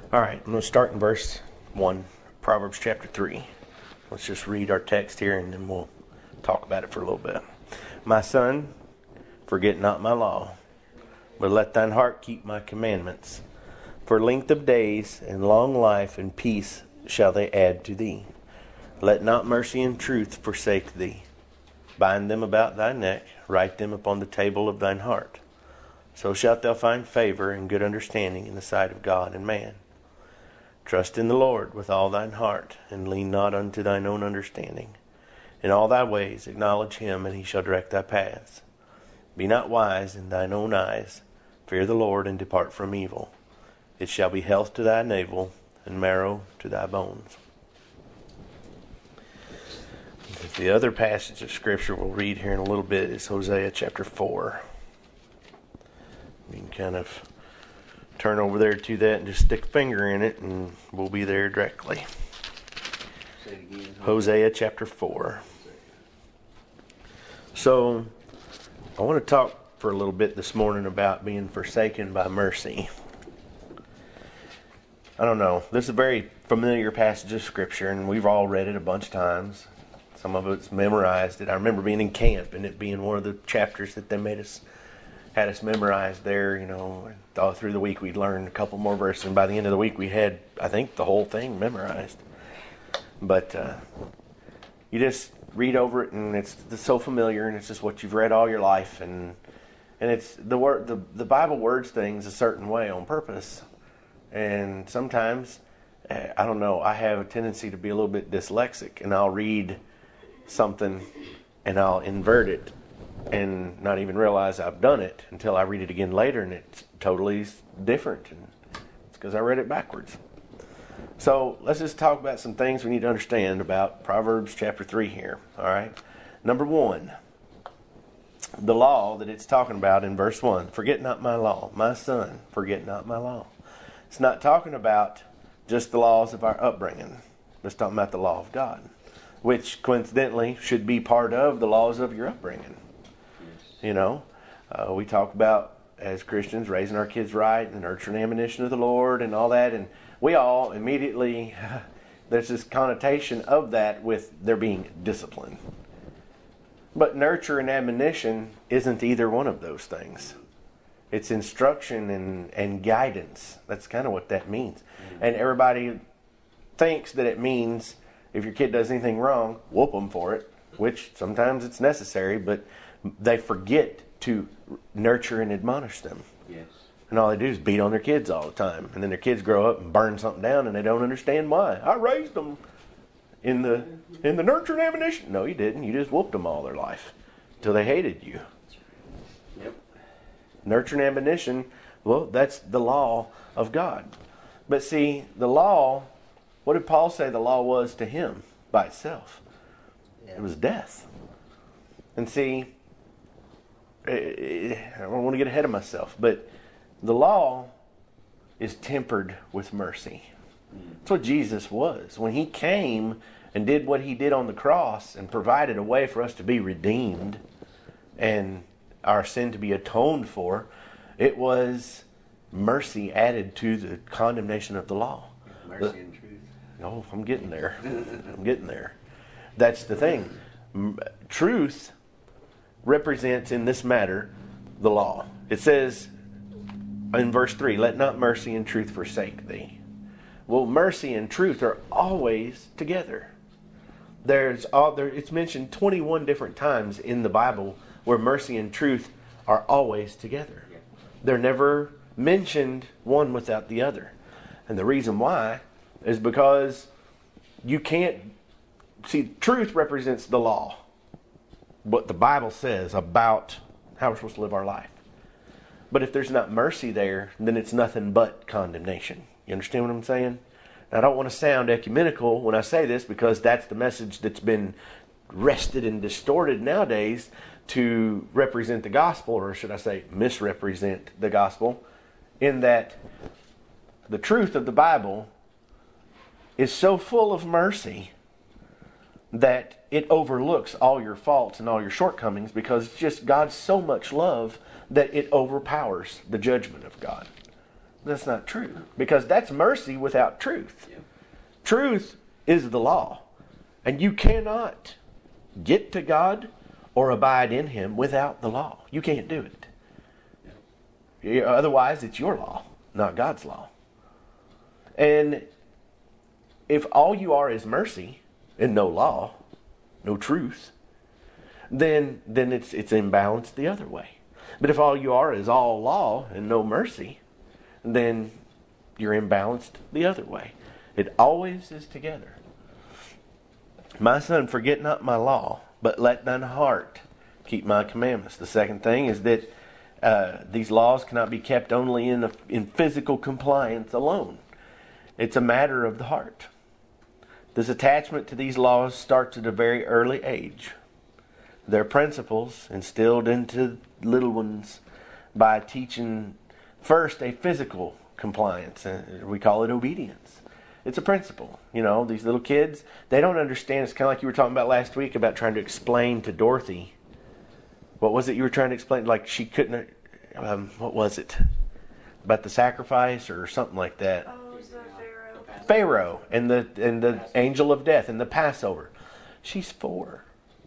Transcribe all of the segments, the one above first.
All right, I'm going to start in verse 1, Proverbs chapter 3. Let's just read our text here and then we'll talk about it for a little bit. My son, forget not my law, but let thine heart keep my commandments. For length of days and long life and peace shall they add to thee. Let not mercy and truth forsake thee. Bind them about thy neck, write them upon the table of thine heart. So shalt thou find favor and good understanding in the sight of God and man. Trust in the Lord with all thine heart, and lean not unto thine own understanding. In all thy ways acknowledge him, and he shall direct thy paths. Be not wise in thine own eyes. Fear the Lord, and depart from evil. It shall be health to thy navel, and marrow to thy bones. The other passage of Scripture we'll read here in a little bit is Hosea chapter 4. You can kind of turn over there to that and just stick a finger in it and we'll be there directly. Say it again. Hosea chapter 4. So, I want to talk for a little bit this morning about being forsaken by mercy. I don't know. This is a very familiar passage of Scripture and we've all read it a bunch of times. Some of it's memorized it. I remember being in camp and it being one of the chapters that they had us memorized there, all through the week we'd learn a couple more verses, and by the end of the week we had, I think, the whole thing memorized. But you just read over it, and it's so familiar, and it's just what you've read all your life, and it's the word, the Bible words things a certain way on purpose, and sometimes, I don't know, I have a tendency to be a little bit dyslexic, and I'll read something, and I'll invert it, and not even realize I've done it until I read it again later and it's totally different. And it's because I read it backwards. So let's just talk about some things we need to understand about Proverbs chapter 3 here. All right. Number 1, the law that it's talking about in verse 1. Forget not my law. My son, forget not my law. It's not talking about just the laws of our upbringing. It's talking about the law of God, which coincidentally should be part of the laws of your upbringing. We talk about, as Christians, raising our kids right and the nurture and admonition of the Lord and all that. And we all immediately, there's this connotation of that with there being discipline. But nurture and admonition isn't either one of those things. It's instruction and guidance. That's kind of what that means. And everybody thinks that it means if your kid does anything wrong, whoop them for it, which sometimes it's necessary, but they forget to nurture and admonish them. Yes. And all they do is beat on their kids all the time. And then their kids grow up and burn something down and they don't understand why. I raised them in the nurture and admonition. No, you didn't. You just whooped them all their life until they hated you. Yep. Nurture and admonition, well, that's the law of God. But see, the law, what did Paul say the law was to him by itself? Yeah. It was death. And see, I don't want to get ahead of myself, but the law is tempered with mercy. That's what Jesus was. When he came and did what he did on the cross and provided a way for us to be redeemed and our sin to be atoned for, it was mercy added to the condemnation of the law. Mercy and truth. Oh, I'm getting there. I'm getting there. That's the thing. Truth represents in this matter the law. It says in verse 3, let not mercy and truth forsake thee. Well, mercy and truth are always together. It's mentioned 21 different times in the Bible where mercy and truth are always together. They're never mentioned one without the other. And the reason why is because you can't see, truth represents the law, what the Bible says about how we're supposed to live our life. But if there's not mercy there, then it's nothing but condemnation. You understand what I'm saying? Now, I don't want to sound ecumenical when I say this, because that's the message that's been wrested and distorted nowadays to represent the gospel, or should I say misrepresent the gospel, in that the truth of the Bible is so full of mercy that it overlooks all your faults and all your shortcomings, because it's just God's so much love that it overpowers the judgment of God. That's not true. Because that's mercy without truth. Yep. Truth is the law. And you cannot get to God or abide in Him without the law. You can't do it. Otherwise, it's your law, not God's law. And if all you are is mercy and no law, no truth, then it's imbalanced the other way. But if all you are is all law and no mercy, then you're imbalanced the other way. It always is together. My son, forget not my law, but let thine heart keep my commandments. The second thing is that these laws cannot be kept only in physical compliance alone. It's a matter of the heart. This attachment to these laws starts at a very early age. Their principles instilled into little ones by teaching first a physical compliance. We call it obedience. It's a principle. You know, these little kids, they don't understand. It's kind of like you were talking about last week about trying to explain to Dorothy. What was it you were trying to explain? Like she couldn't, what was it? About the sacrifice or something like that. Oh, it was the Pharaoh. Pharaoh and the angel of death and the Passover. She's 4.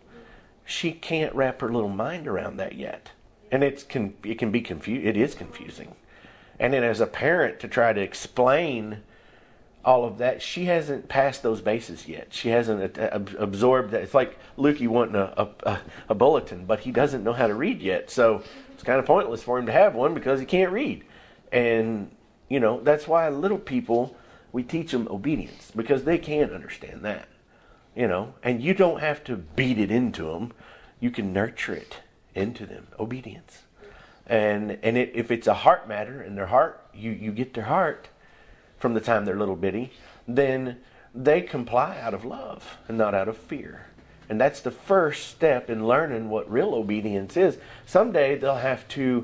She can't wrap her little mind around that yet. And it can be it is confusing. And then as a parent to try to explain all of that, she hasn't passed those bases yet. She hasn't absorbed that. It's like Lukey wanting a bulletin, but he doesn't know how to read yet. So it's kind of pointless for him to have one because he can't read. And, you know, that's why little people, we teach them obedience because they can't understand that. You know, and you don't have to beat it into them. You can nurture it into them. Obedience. And if it's a heart matter in their heart, you get their heart from the time they're little bitty, then they comply out of love and not out of fear. And that's the first step in learning what real obedience is. Someday they'll have to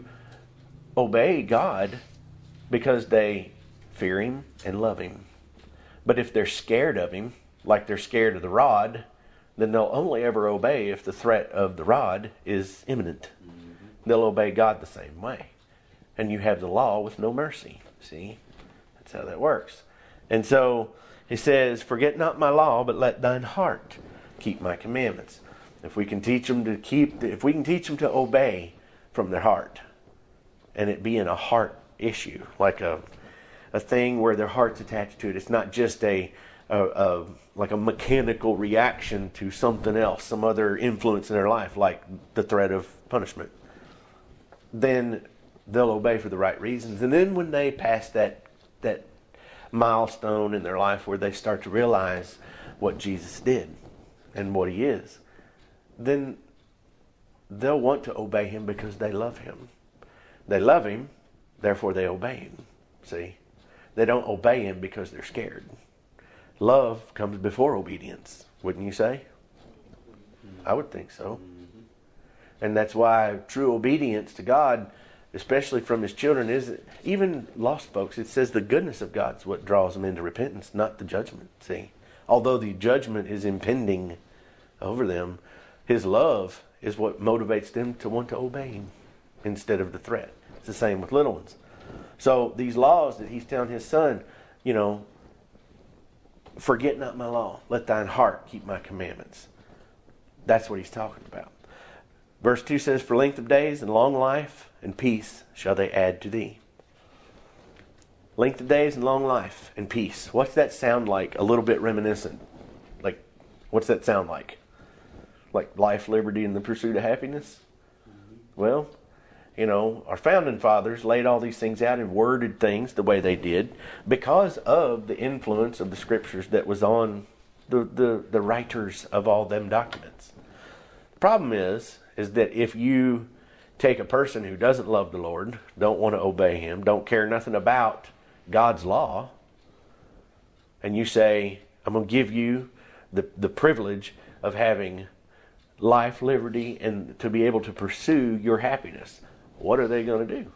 obey God because they fear Him and love Him. But if they're scared of Him, like they're scared of the rod, then they'll only ever obey if the threat of the rod is imminent. They'll obey God the same way. And you have the law with no mercy. See? That's how that works. And so he says, forget not my law, but let thine heart keep my commandments. If we can teach them to obey from their heart, and it being a heart issue, like a thing where their heart's attached to it. It's not just like a mechanical reaction to something else, some other influence in their life, like the threat of punishment. Then they'll obey for the right reasons. And then when they pass that milestone in their life where they start to realize what Jesus did and what He is, then they'll want to obey Him because they love Him. They love Him, therefore they obey Him. See? They don't obey Him because they're scared. Love comes before obedience, wouldn't you say? I would think so. And that's why true obedience to God, especially from His children, is even lost folks. It says the goodness of God's what draws them into repentance, not the judgment. See? Although the judgment is impending over them, His love is what motivates them to want to obey Him instead of the threat. It's the same with little ones. So these laws that He's telling His son, you know, forget not my law. Let thine heart keep my commandments. That's what He's talking about. Verse 2 says, for length of days and long life and peace shall they add to thee. Length of days and long life and peace. What's that sound like? A little bit reminiscent. Like, what's that sound like? Like life, liberty, and the pursuit of happiness? Well, you know, our founding fathers laid all these things out and worded things the way they did because of the influence of the scriptures that was on the writers of all them documents. The problem is that if you take a person who doesn't love the Lord, don't want to obey Him, don't care nothing about God's law, and you say, I'm going to give you the privilege of having life, liberty, and to be able to pursue your happiness, what are they going to do?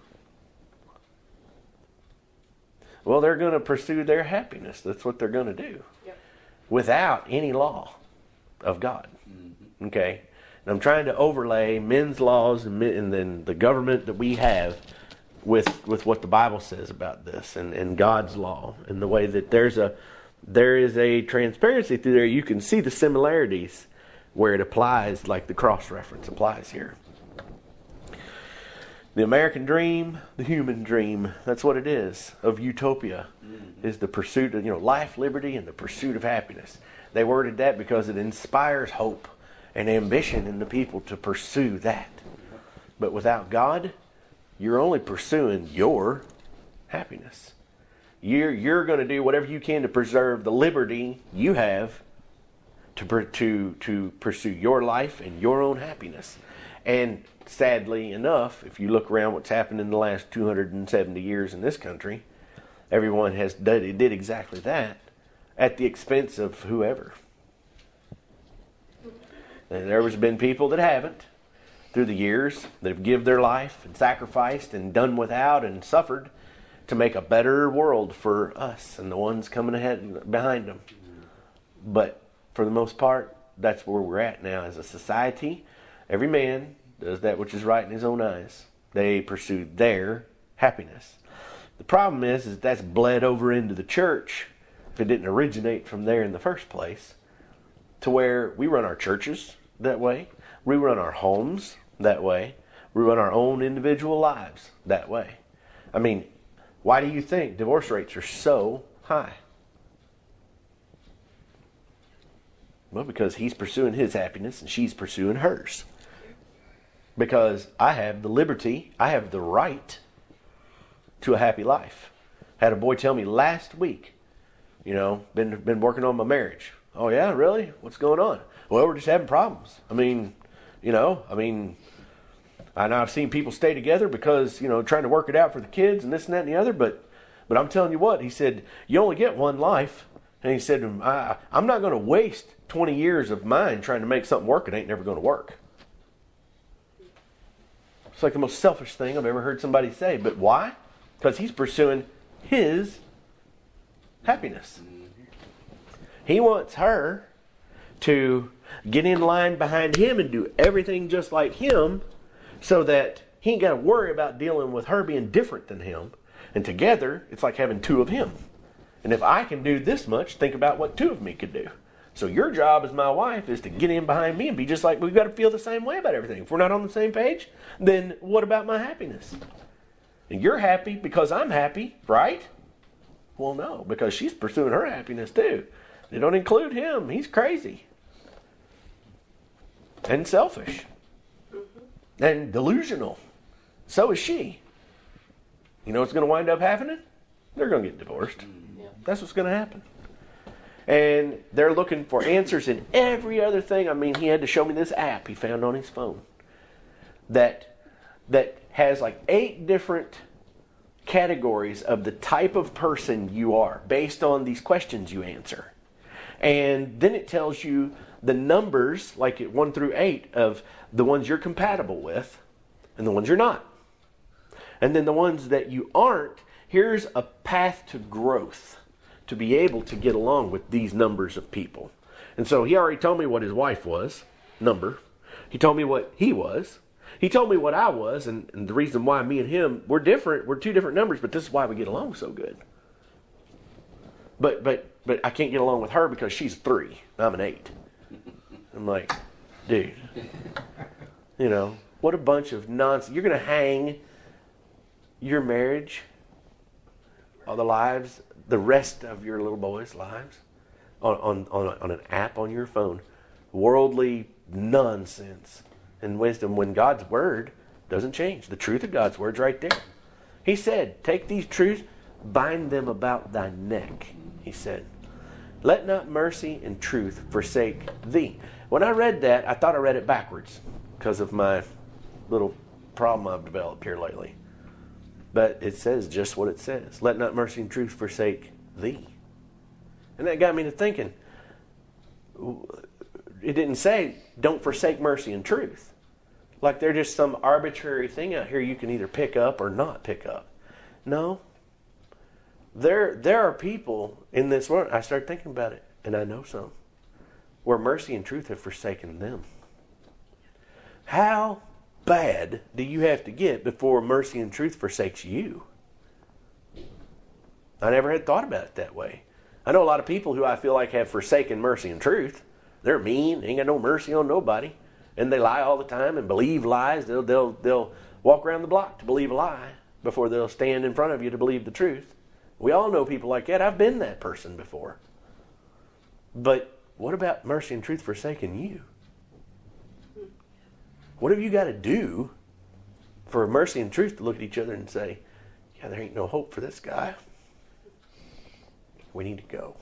Well, they're going to pursue their happiness. That's what they're going to do. Yep. Without any law of God. Mm-hmm. Okay? And I'm trying to overlay men's laws and then the government that we have with what the Bible says about this and God's law, and the way that there is a transparency through there. You can see the similarities where it applies, like the cross-reference applies here. The American dream, the human dream, that's what it is, of utopia, is the pursuit of, life, liberty, and the pursuit of happiness. They worded that because it inspires hope and ambition in the people to pursue that. But without God, you're only pursuing your happiness. You're going to do whatever you can to preserve the liberty you have to pursue your life and your own happiness. And sadly enough, if you look around what's happened in the last 270 years in this country, everyone did exactly that at the expense of whoever. And there has been people that haven't through the years that have given their life and sacrificed and done without and suffered to make a better world for us and the ones coming ahead behind them. But for the most part, that's where we're at now as a society. Every man does that which is right in his own eyes. They pursue their happiness. The problem is that's bled over into the church, if it didn't originate from there in the first place, to where we run our churches that way. We run our homes that way. We run our own individual lives that way. I mean, why do you think divorce rates are so high? Well, because he's pursuing his happiness and she's pursuing hers. Because I have the liberty, I have the right to a happy life. Had a boy tell me last week, been working on my marriage. Oh yeah, really? What's going on? Well, we're just having problems. I've seen people stay together because, trying to work it out for the kids and this and that and the other, but I'm telling you what, he said, you only get one life. And he said, I'm not going to waste 20 years of mine trying to make something work. It ain't never going to work. It's like the most selfish thing I've ever heard somebody say. But why? Because he's pursuing his happiness. He wants her to get in line behind him and do everything just like him so that he ain't got to worry about dealing with her being different than him. And together, it's like having two of him. And if I can do this much, think about what two of me could do. So your job as my wife is to get in behind me and be just like, we've got to feel the same way about everything. If we're not on the same page, then what about my happiness? And you're happy because I'm happy, right? Well, no, because she's pursuing her happiness too. They don't include him. He's crazy. And selfish. And delusional. So is she. You know what's going to wind up happening? They're going to get divorced. That's what's going to happen. And they're looking for answers in every other thing. I mean, he had to show me this app he found on his phone that has like 8 different categories of the type of person you are based on these questions you answer. And then it tells you the numbers, like at 1 through 8, of the ones you're compatible with and the ones you're not. And then the ones that you aren't, here's a path to growth to be able to get along with these numbers of people. And so he already told me what his wife was, number. He told me what he was. He told me what I was, and the reason why me and him, we're different. We're 2 different numbers, but this is why we get along so good. But I can't get along with her because she's 3. I'm an 8. I'm like, dude, what a bunch of nonsense. You're going to hang your marriage, all the lives, the rest of your little boys' lives on an app on your phone. Worldly nonsense and wisdom when God's word doesn't change. The truth of God's word's right there. He said, take these truths, bind them about thy neck. He said, let not mercy and truth forsake thee. When I read that, I thought I read it backwards because of my little problem I've developed here lately. But it says just what it says. Let not mercy and truth forsake thee. And that got me to thinking. It didn't say, don't forsake mercy and truth. Like they're just some arbitrary thing out here you can either pick up or not pick up. No. There are people in this world, I started thinking about it, and I know some, where mercy and truth have forsaken them. How bad do you have to get before mercy and truth forsakes you? I never had thought about it that way. I know a lot of people who I feel like have forsaken mercy and truth. They're mean, ain't got no mercy on nobody, and they lie all the time and believe lies. They'll walk around the block to believe a lie before they'll stand in front of you to believe the truth. We all know people like that. I've been that person before. But what about mercy and truth forsaking you? What have you got to do for mercy and truth to look at each other and say, yeah, there ain't no hope for this guy. We need to go.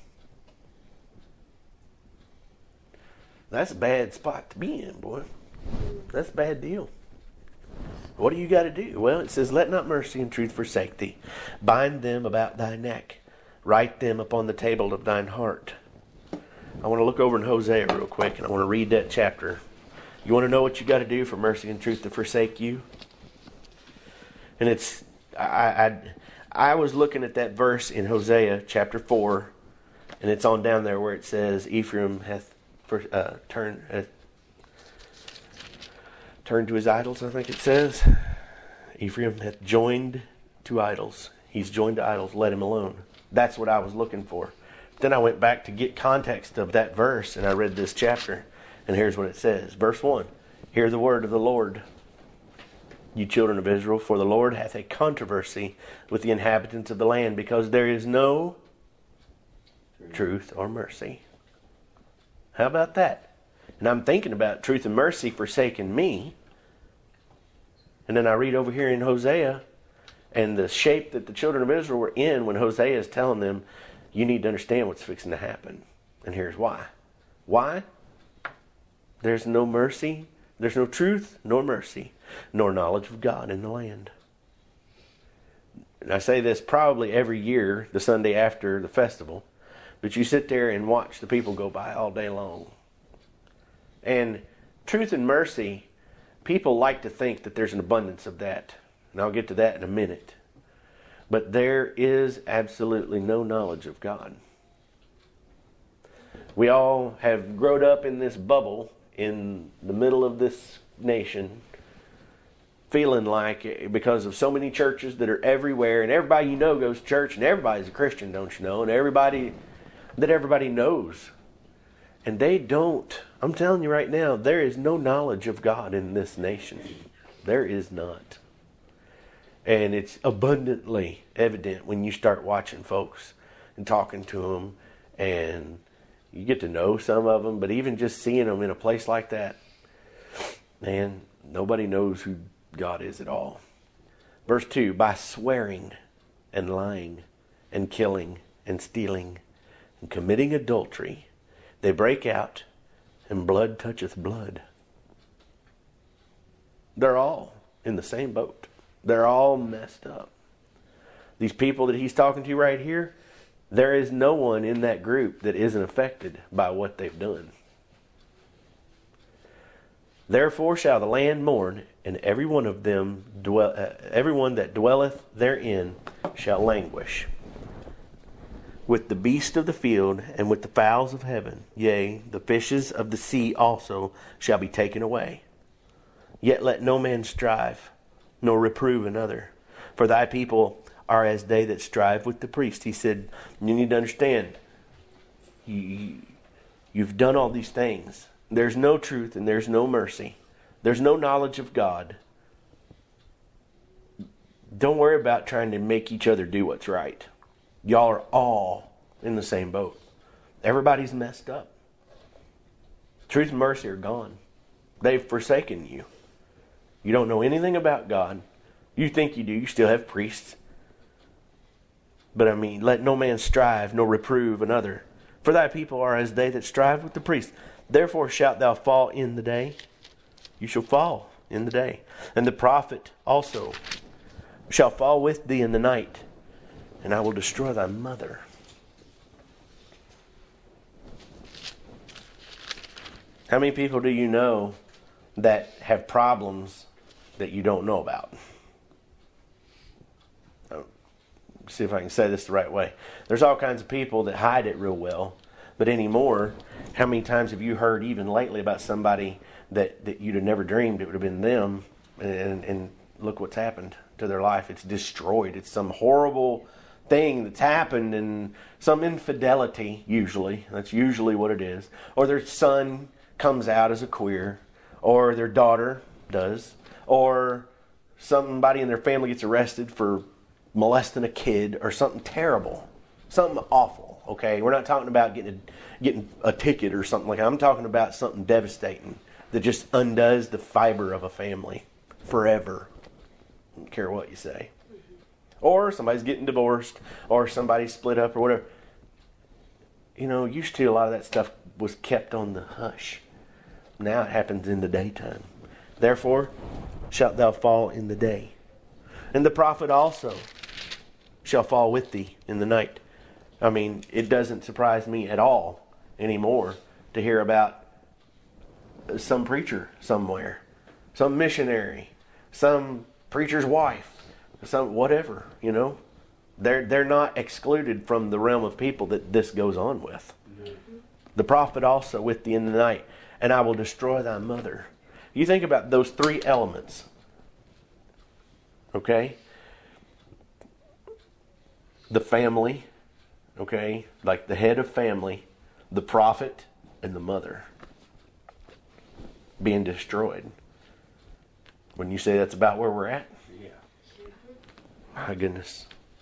That's a bad spot to be in, boy. That's a bad deal. What do you got to do? Well, it says, let not mercy and truth forsake thee. Bind them about thy neck. Write them upon the table of thine heart. I want to look over in Hosea real quick, and I want to read that chapter. You want to know what you got to do for mercy and truth to forsake you? And it's, I was looking at that verse in Hosea chapter 4, and it's on down there where it says, Ephraim hath turned to his idols, I think it says. Ephraim hath joined to idols. He's joined to idols, let him alone. That's what I was looking for. Then I went back to get context of that verse, and I read this chapter. And here's what it says. Verse 1. Hear the word of the Lord, you children of Israel, for the Lord hath a controversy with the inhabitants of the land, because there is no truth or mercy. How about that? And I'm thinking about truth and mercy forsaking me. And then I read over here in Hosea, and the shape that the children of Israel were in when Hosea is telling them, you need to understand what's fixing to happen. And here's why. Why? There's no mercy, there's no truth, nor mercy, nor knowledge of God in the land. And I say this probably every year, the Sunday after the festival, but you sit there and watch the people go by all day long. And truth and mercy, people like to think that there's an abundance of that. And I'll get to that in a minute. But there is absolutely no knowledge of God. We all have grown up in this bubble in the middle of this nation, feeling like because of so many churches that are everywhere, and everybody you know goes to church, and everybody's a Christian, don't you know? And everybody knows. And they don't. I'm telling you right now, there is no knowledge of God in this nation. There is not. And it's abundantly evident when you start watching folks and talking to them, and you get to know some of them, but even just seeing them in a place like that, man, nobody knows who God is at all. Verse 2, by swearing and lying and killing and stealing and committing adultery, they break out, and blood toucheth blood. They're all in the same boat. They're all messed up. These people that he's talking to right here, there is no one in that group that isn't affected by what they've done. Therefore shall the land mourn, and every one of them everyone that dwelleth therein shall languish. With the beast of the field, and with the fowls of heaven, yea, the fishes of the sea also shall be taken away. Yet let no man strive, nor reprove another. For thy people are as they that strive with the priest. He said, you need to understand, you've done all these things. There's no truth and there's no mercy. There's no knowledge of God. Don't worry about trying to make each other do what's right. Y'all are all in the same boat. Everybody's messed up. Truth and mercy are gone. They've forsaken you. You don't know anything about God. You think you do. You still have priests. But I mean, let no man strive, nor reprove another. For thy people are as they that strive with the priest. Therefore shalt thou fall in the day. You shall fall in the day. And the prophet also shall fall with thee in the night. And I will destroy thy mother. How many people do you know that have problems that you don't know about? See if I can say this the right way. There's all kinds of people that hide it real well. But anymore, how many times have you heard even lately about somebody that you'd have never dreamed it would have been them, And look what's happened to their life. It's destroyed. It's some horrible thing that's happened, and some infidelity, usually. That's usually what it is. Or their son comes out as a queer, or their daughter does, or somebody in their family gets arrested for molesting a kid, or something terrible, something awful. Okay, we're not talking about getting a ticket or something like that. I'm talking about something devastating that just undoes the fiber of a family forever. I don't care what you say. Or somebody's getting divorced, or somebody's split up, or whatever. Used to a lot of that stuff was kept on the hush. Now it happens in the daytime. Therefore, shalt thou fall in the day. And the prophet also shall fall with thee in the night. I mean, it doesn't surprise me at all anymore to hear about some preacher somewhere, some missionary, some preacher's wife, some whatever, They're not excluded from the realm of people that this goes on with. The prophet also with thee in the night, and I will destroy thy mother. You think about those three elements. Okay? The family, okay? Like the head of family, the prophet, and the mother being destroyed. When you say that's about where we're at? Yeah. My goodness.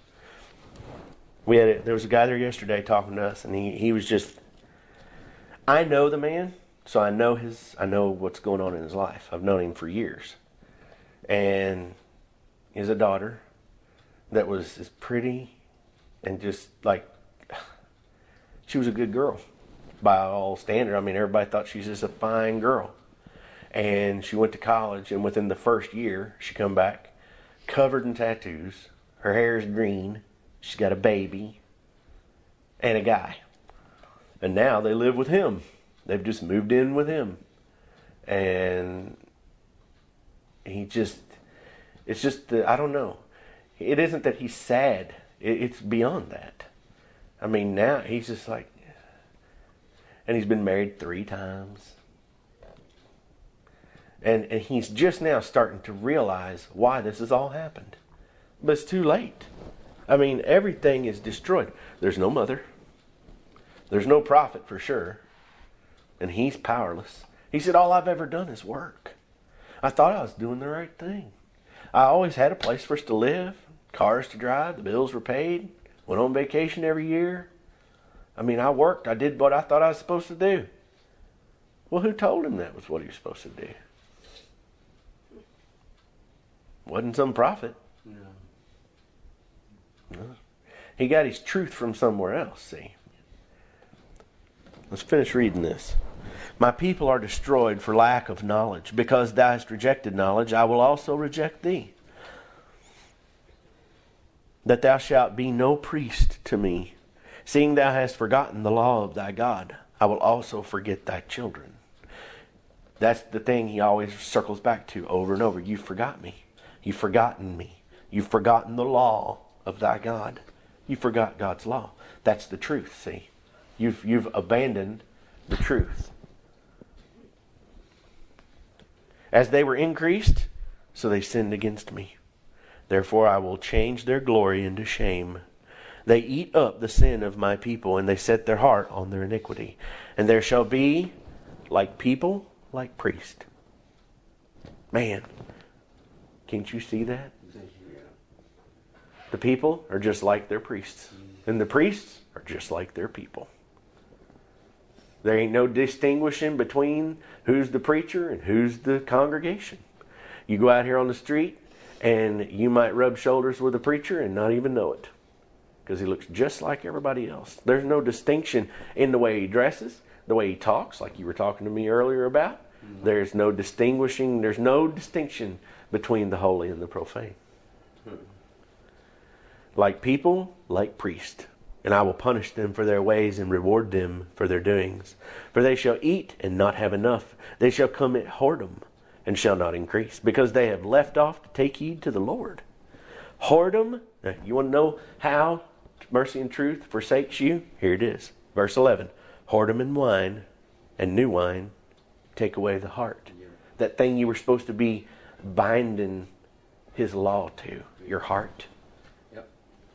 There was a guy there yesterday talking to us, and he was just, I know the man, so I know what's going on in his life. I've known him for years. And he has a daughter that was as pretty and just like, she was a good girl by all standard. I mean, everybody thought she was just a fine girl. And she went to college, and within the first year, she come back covered in tattoos. Her hair is green. She's got a baby and a guy. And now they live with him. They've just moved in with him. And it's just, I don't know. It isn't that he's sad. It's beyond that. I mean, now he's just like, and he's been married 3 times. And he's just now starting to realize why this has all happened. But it's too late. I mean, everything is destroyed. There's no mother. There's no prophet for sure. And he's powerless. He said, all I've ever done is work. I thought I was doing the right thing. I always had a place for us to live, cars to drive, the bills were paid, went on vacation every year. I mean, I worked. I did what I thought I was supposed to do. Well, who told him that was what he was supposed to do? Wasn't some prophet. No. He got his truth from somewhere else, see. Let's finish reading this. My people are destroyed for lack of knowledge. Because thou hast rejected knowledge, I will also reject thee. That thou shalt be no priest to me. Seeing thou hast forgotten the law of thy God, I will also forget thy children. That's the thing he always circles back to over and over. You forgot me. You've forgotten me. You've forgotten the law of thy God. You forgot God's law. That's the truth, see. You've abandoned the truth. As they were increased, so they sinned against me. Therefore I will change their glory into shame. They eat up the sin of my people, and they set their heart on their iniquity. And there shall be like people, like priest. Man, can't you see that? The people are just like their priests. And the priests are just like their people. There ain't no distinguishing between who's the preacher and who's the congregation. You go out here on the street and you might rub shoulders with a preacher and not even know it. Because he looks just like everybody else. There's no distinction in the way he dresses, the way he talks, like you were talking to me earlier about. There's no distinction between the holy and the profane. Like people, like priests. And I will punish them for their ways and reward them for their doings. For they shall eat and not have enough. They shall commit whoredom and shall not increase, because they have left off to take heed to the Lord. Whoredom, you want to know how mercy and truth forsakes you? Here it is. Verse 11. Whoredom and wine and new wine take away the heart. That thing you were supposed to be binding His law to? Your heart. Yep.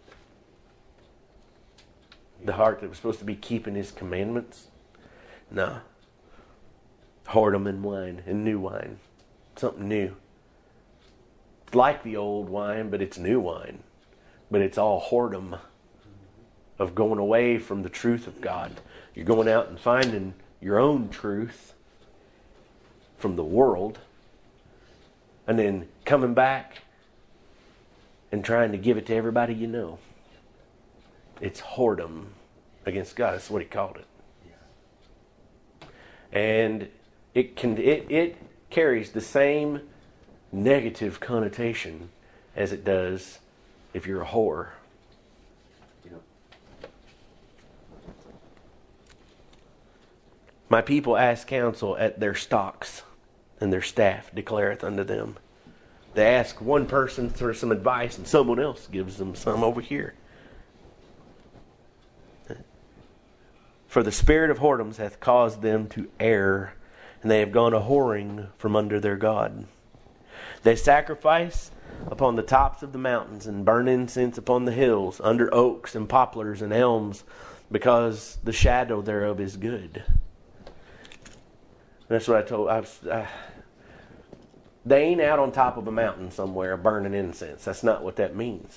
The heart that was supposed to be keeping His commandments? No. Whoredom and wine and new wine. Something new. It's like the old wine, but it's new wine. But it's all whoredom of going away from the truth of God. You're going out and finding your own truth from the world, and then coming back and trying to give it to everybody you know. It's whoredom against God. That's what he called it. And it carries the same negative connotation as it does if you're a whore. My people ask counsel at their stocks, and their staff declareth unto them. They ask one person for some advice, and someone else gives them some over here. For the spirit of whoredoms hath caused them to err, and they have gone a whoring from under their God. They sacrifice upon the tops of the mountains, and burn incense upon the hills, under oaks and poplars and elms, because the shadow thereof is good. That's what I told. They ain't out on top of a mountain somewhere burning incense. That's not what that means.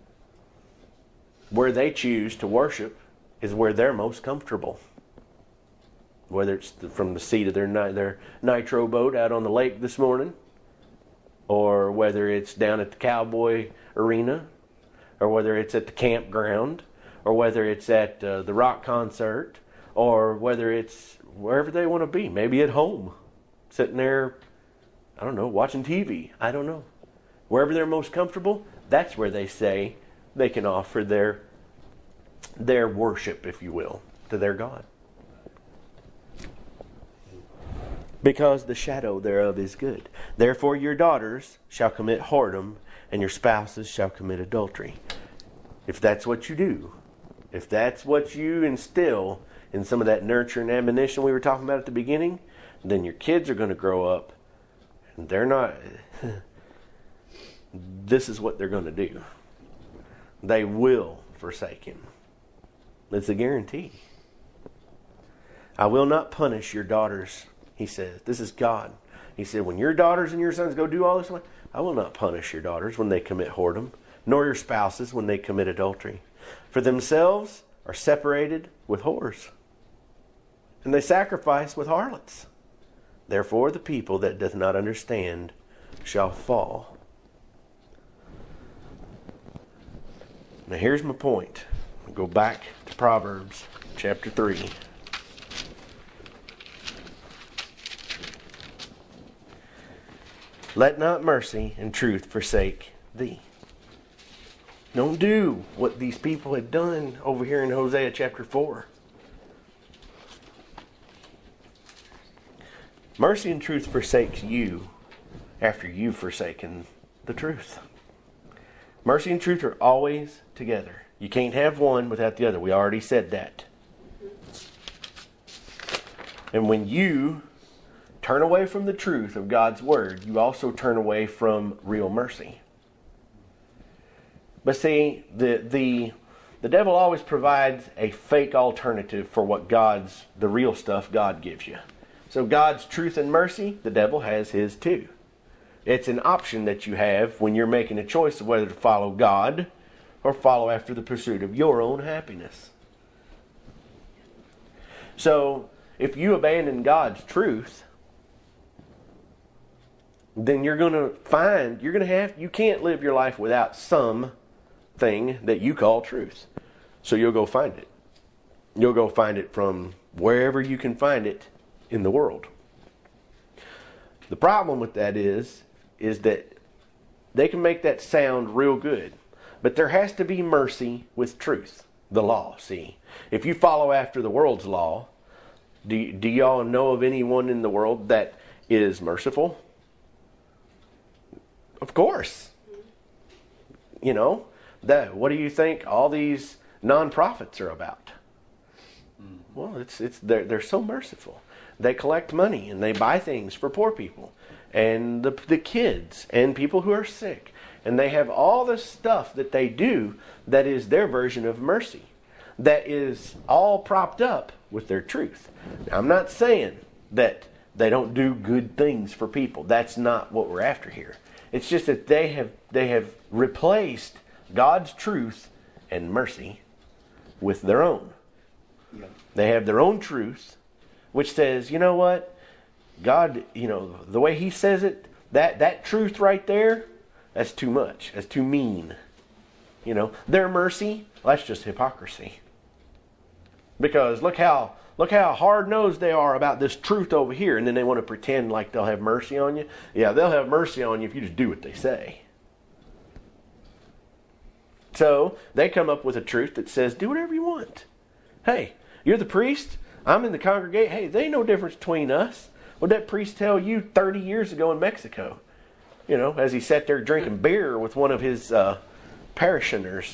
Where they choose to worship is where they're most comfortable. Whether it's from the seat of their nitro boat out on the lake this morning, or whether it's down at the cowboy arena, or whether it's at the campground, or whether it's at the rock concert, or whether it's wherever they want to be. Maybe at home, sitting there, I don't know, watching TV. I don't know. Wherever they're most comfortable, that's where they say they can offer their worship, if you will, to their God. Because the shadow thereof is good. Therefore your daughters shall commit whoredom, and your spouses shall commit adultery. If that's what you do, if that's what you instill in some of that nurture and admonition we were talking about at the beginning, then your kids are going to grow up, and they're not... This is what they're going to do. They will forsake him. It's a guarantee. I will not punish your daughters, he says. This is God. He said, when your daughters and your sons go do all this, I will not punish your daughters when they commit whoredom, nor your spouses when they commit adultery. For themselves are separated with whores, and they sacrifice with harlots. Therefore the people that doth not understand shall fall. Now here's my point. I'll go back to Proverbs chapter 3. Let not mercy and truth forsake thee. Don't do what these people had done over here in Hosea chapter 4. Mercy and truth forsakes you after you've forsaken the truth. Mercy and truth are always together. You can't have one without the other. We already said that. And when you turn away from the truth of God's word, you also turn away from real mercy. But see, the devil always provides a fake alternative for what the real stuff God gives you. So God's truth and mercy, the devil has his too. It's an option that you have when you're making a choice of whether to follow God or follow after the pursuit of your own happiness. So if you abandon God's truth, then you're going to find, you can't live your life without some thing that you call truth. So you'll go find it. You'll go find it from wherever you can find it in the world. The problem with that is that they can make that sound real good, but there has to be mercy with truth, the law. See, if you follow after the world's law, do y'all know of anyone in the world that is merciful? Of course. You know, what do you think all these nonprofits are about? Well, they're so merciful. They collect money and they buy things for poor people. and the kids and people who are sick. And they have all this stuff that they do that is their version of mercy, that is all propped up with their truth. Now, I'm not saying that they don't do good things for people. That's not what we're after here. It's just that they have replaced God's truth and mercy with their own. Yeah. They have their own truth, which says, you know what? God, the way He says it, that truth right there, that's too much. That's too mean. Their mercy, well, that's just hypocrisy. Because look how hard-nosed they are about this truth over here, and then they want to pretend like they'll have mercy on you. Yeah, they'll have mercy on you if you just do what they say. So they come up with a truth that says, do whatever you want. Hey, you're the priest. I'm in the congregation. Hey, there ain't no difference between us. What did that priest tell you 30 years ago in Mexico? As he sat there drinking beer with one of his parishioners.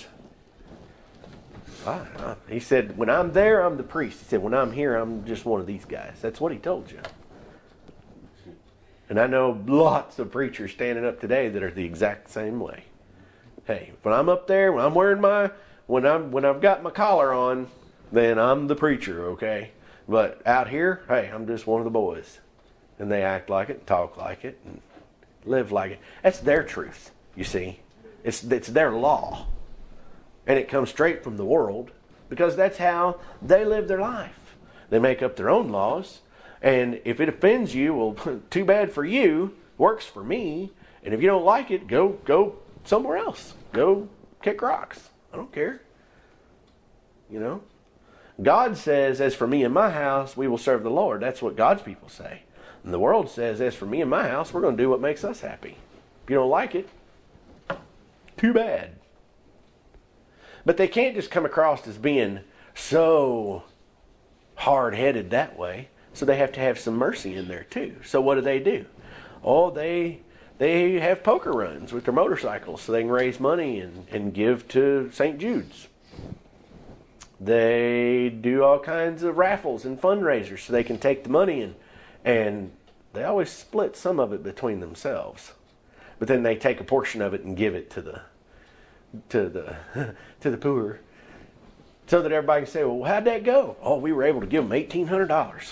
He said, when I'm there, I'm the priest. He said, when I'm here, I'm just one of these guys. That's what he told you. And I know lots of preachers standing up today that are the exact same way. Hey, when I'm up there, when I'm wearing when I've got my collar on, then I'm the preacher, okay? But out here, hey, I'm just one of the boys. And they act like it, talk like it, and live like it. That's their truth, you see. It's their law. And it comes straight from the world because that's how they live their life. They make up their own laws. And if it offends you, well, too bad for you. Works for me. And if you don't like it, go somewhere else. Go kick rocks. I don't care. God says, as for me and my house, we will serve the Lord. That's what God's people say. And the world says, as for me and my house, we're going to do what makes us happy. If you don't like it, too bad. But they can't just come across as being so hard-headed that way. So they have to have some mercy in there too. So what do? Oh, they have poker runs with their motorcycles so they can raise money and give to St. Jude's. They do all kinds of raffles and fundraisers so they can take the money and they always split some of it between themselves. But then they take a portion of it and give it to the poor, so that everybody can say, well, how'd that go? Oh, we were able to give them $1,800.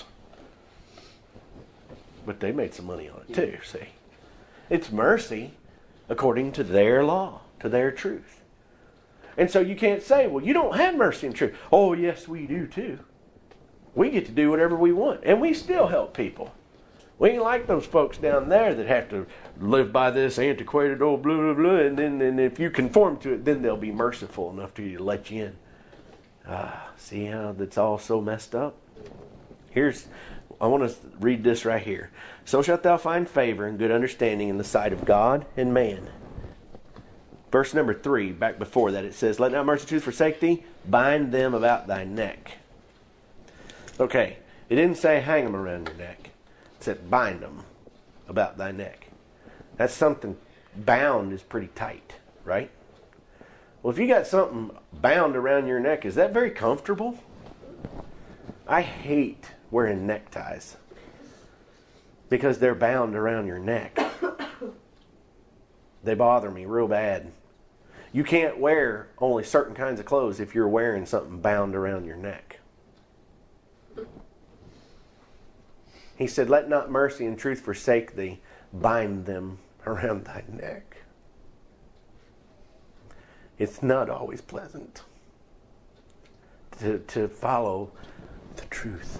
But they made some money on it too, see. It's mercy according to their law, to their truth. And so you can't say, well, you don't have mercy and truth. Oh, yes, we do too. We get to do whatever we want, and we still help people. We ain't like those folks down there that have to live by this antiquated old blah, blah, blah, and then if you conform to it, then they'll be merciful enough to let you in. See how that's all so messed up? I want to read this right here. So shalt thou find favor and good understanding in the sight of God and man. Verse number 3, back before that, it says, let not mercy and truth forsake thee, bind them about thy neck. Okay, it didn't say hang them around your neck. It said bind them about thy neck. That's something, bound is pretty tight, right? Well, if you got something bound around your neck, is that very comfortable? I hate wearing neckties because they're bound around your neck. They bother me real bad. You can't wear only certain kinds of clothes if you're wearing something bound around your neck. He said, let not mercy and truth forsake thee. Bind them around thy neck. It's not always pleasant to follow the truth.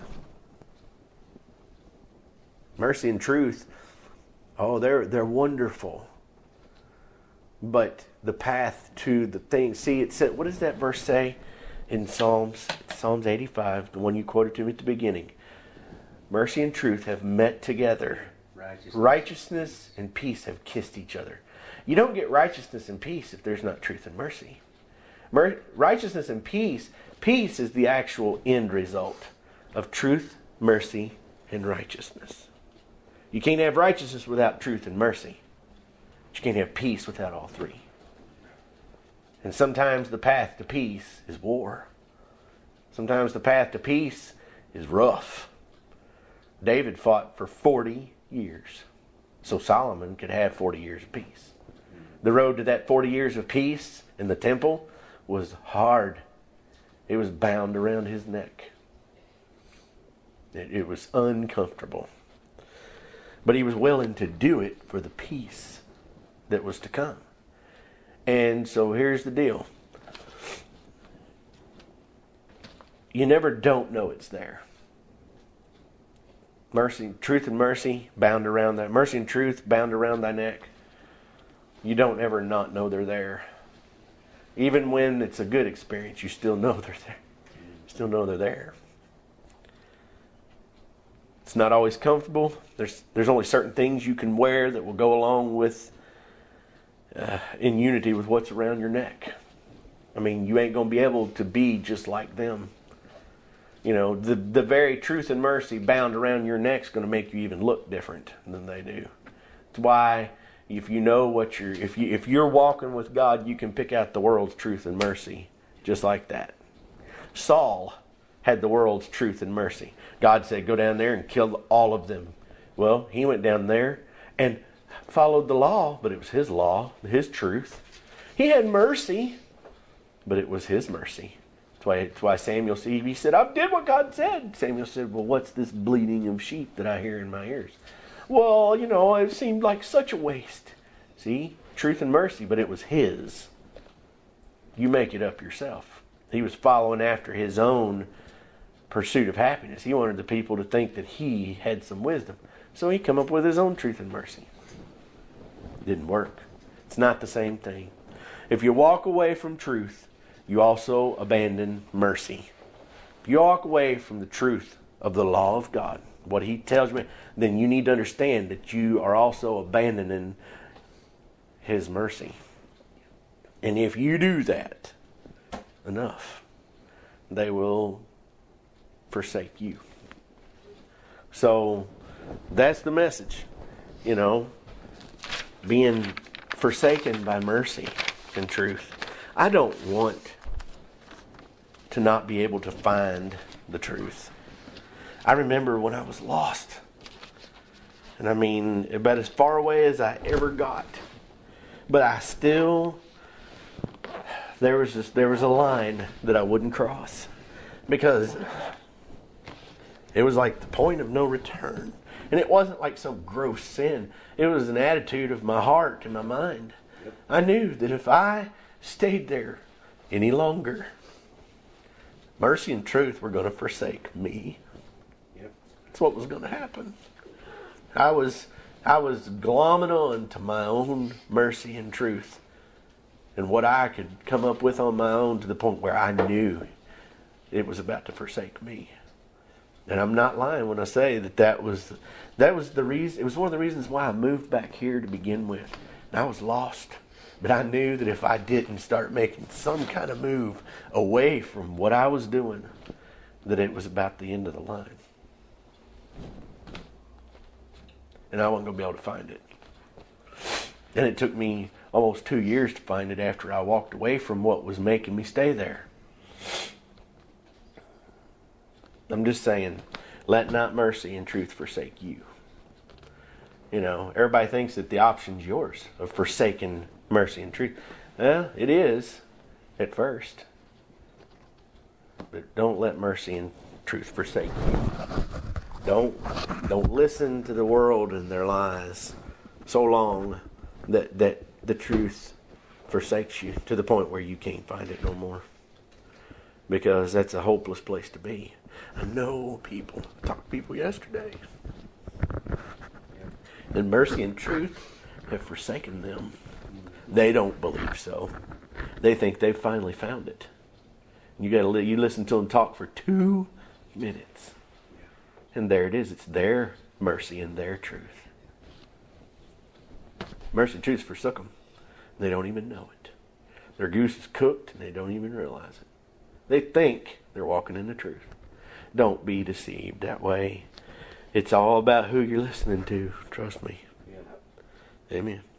Mercy and truth, oh, they're wonderful. But the path to the thing, see, it said, what does that verse say in Psalms 85, the one you quoted to me at the beginning? Mercy and truth have met together. Righteousness and peace have kissed each other. You don't get righteousness and peace if there's not truth and mercy. Righteousness and peace is the actual end result of truth, mercy, and righteousness. You can't have righteousness without truth and mercy. But you can't have peace without all three. And sometimes the path to peace is war. Sometimes the path to peace is rough. David fought for 40 years. so Solomon could have 40 years of peace. The road to that 40 years of peace in the temple was hard. It was bound around his neck. It was uncomfortable. But he was willing to do it for the peace that was to come. And so here's the deal. You never don't know it's there. Mercy, truth and mercy bound around that. Mercy and truth bound around thy neck. You don't ever not know they're there. Even when it's a good experience, you still know they're there. You still know they're there. It's not always comfortable. There's only certain things you can wear that will go along with in unity with what's around your neck. I mean, you ain't going to be able to be just like them. You know, the very truth and mercy bound around your neck is going to make you even look different than they do. It's why if you know what if you're walking with God, you can pick out the world's truth and mercy just like that. Saul had the world's truth and mercy. God said, go down there and kill all of them. Well, he went down there and followed the law, but it was his law, his truth. He had mercy, but it was his mercy. That's why Samuel, he said, I did what God said. Samuel said, well, what's this bleating of sheep that I hear in my ears? Well, you know, it seemed like such a waste. See, truth and mercy, but it was his. You make it up yourself. He was following after his own pursuit of happiness. He wanted the people to think that he had some wisdom. So he come up with his own truth and mercy. Didn't work. It's not the same thing. If you walk away from truth, you also abandon mercy. If you walk away from the truth of the law of God, what he tells you, then you need to understand that you are also abandoning his mercy. And if you do that enough, they will forsake you. So that's the message. You know, being forsaken by mercy and truth. I don't want to not be able to find the truth. I remember when I was lost. And I mean, about as far away as I ever got. But I still, there was a line that I wouldn't cross. Because it was like the point of no return. And it wasn't like some gross sin. It was an attitude of my heart and my mind. I knew that if I stayed there any longer, mercy and truth were going to forsake me. That's what was going to happen. I was glomming on to my own mercy and truth and what I could come up with on my own, to the point where I knew it was about to forsake me. And I'm not lying when I say that was the reason. It was one of the reasons why I moved back here to begin with. And I was lost. But I knew that if I didn't start making some kind of move away from what I was doing, that it was about the end of the line. And I wasn't going to be able to find it. And it took me almost 2 years to find it after I walked away from what was making me stay there. I'm just saying, let not mercy and truth forsake you. You know, everybody thinks that the option's yours of forsaking mercy and truth. Well, it is at first. But don't let mercy and truth forsake you. Don't listen to the world and their lies so long that the truth forsakes you to the point where you can't find it no more. Because that's a hopeless place to be. I know people. I talked to people yesterday. And mercy and truth have forsaken them. They don't believe so. They think they've finally found it. You listen to them talk for 2 minutes. And there it is. It's their mercy and their truth. Mercy and truth forsook them. They don't even know it. Their goose is cooked and they don't even realize it. They think they're walking in the truth. Don't be deceived that way. It's all about who you're listening to. Trust me. Yeah. Amen.